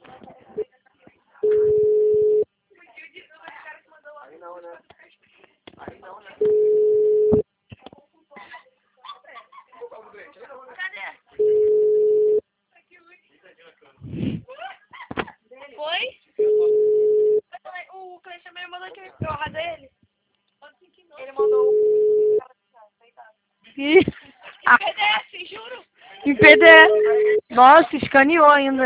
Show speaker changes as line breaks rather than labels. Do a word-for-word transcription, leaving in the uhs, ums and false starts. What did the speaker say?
Aí não, né? Aí não, né?
Cadê? Foi? O Cleiton também mandou que eu arrasei ele. Ele mandou o cara deitado.
Ih,
Em P D F, juro.
em P D F. Nossa, escaneou ainda.